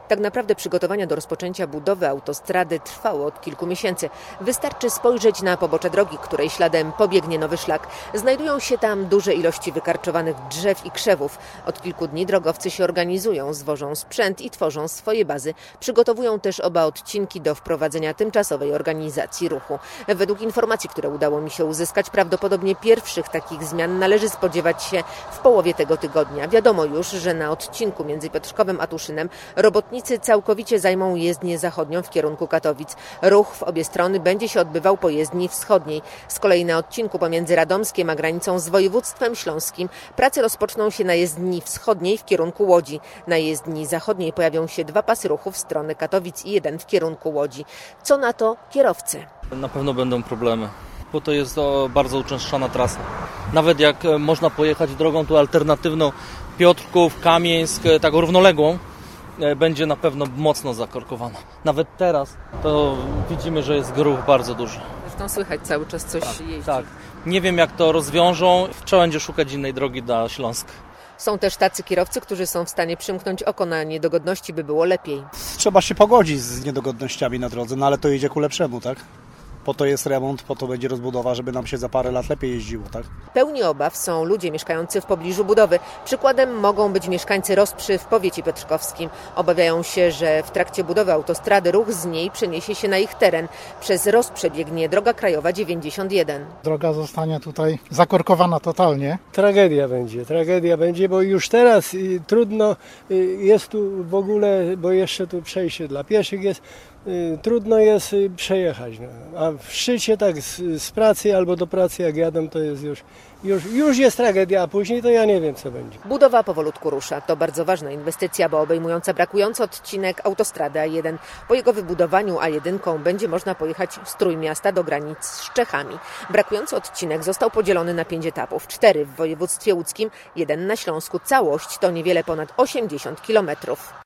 Tak naprawdę przygotowania do rozpoczęcia budowy autostrady trwały od kilku miesięcy. Wystarczy spojrzeć na pobocze drogi, której śladem pobiegnie nowy szlak. Znajdują się tam duże ilości wykarczowanych drzew i krzewów. Od kilku dni drogowcy się organizują, zwożą sprzęt i tworzą swoje bazy. Przygotowują też oba odcinki do wprowadzenia tymczasowej organizacji ruchu. Według informacji, które udało mi się uzyskać, prawdopodobnie pierwszych takich zmian należy spodziewać się w połowie tego tygodnia. Wiadomo już, że na odcinku między Piotrkowem a Tuszynem robotnicy całkowicie zajmą jezdnię zachodnią w kierunku Katowic. Ruch w obie strony będzie się odbywał po jezdni wschodniej. Z kolei na odcinku pomiędzy Radomskiem a granicą z województwem śląskim prace rozpoczną się na jezdni wschodniej w kierunku Łodzi. Na jezdni zachodniej pojawią się 2 pasy ruchu w stronę Katowic i 1 w kierunku Łodzi. Co na to kierowcy? Na pewno będą problemy, bo to jest bardzo uczęszczana trasa. Nawet jak można pojechać drogą tu alternatywną Piotrków, Kamieńsk, tak równoległą, będzie na pewno mocno zakorkowana. Nawet teraz to widzimy, że jest ruch bardzo duży. Zresztą słychać cały czas coś jeździ. Tak. Nie wiem, jak to rozwiążą. Trzeba będzie szukać innej drogi dla Śląska. Są też tacy kierowcy, którzy są w stanie przymknąć oko na niedogodności, by było lepiej. Trzeba się pogodzić z niedogodnościami na drodze, no ale to idzie ku lepszemu, tak? Po to jest remont, po to będzie rozbudowa, żeby nam się za parę lat lepiej jeździło, tak? Pełni obaw są ludzie mieszkający w pobliżu budowy. Przykładem mogą być mieszkańcy Rosprzy w powiecie piotrkowskim. Obawiają się, że w trakcie budowy autostrady ruch z niej przeniesie się na ich teren. Przez Rozprze biegnie droga krajowa 91. Droga zostanie tutaj zakorkowana totalnie. Tragedia będzie, bo już teraz trudno jest tu w ogóle, bo jeszcze tu przejście dla pieszych jest, trudno jest przejechać. No. A w szczycie tak z pracy albo do pracy jak jadę, to jest już jest tragedia, a później to ja nie wiem, co będzie. Budowa powolutku rusza. To bardzo ważna inwestycja, bo obejmująca brakujący odcinek autostrady A1. Po jego wybudowaniu A1 będzie można pojechać z Trójmiasta do granic z Czechami. Brakujący odcinek został podzielony na 5 etapów. 4 w województwie łódzkim, 1 na Śląsku. Całość to niewiele ponad 80 kilometrów.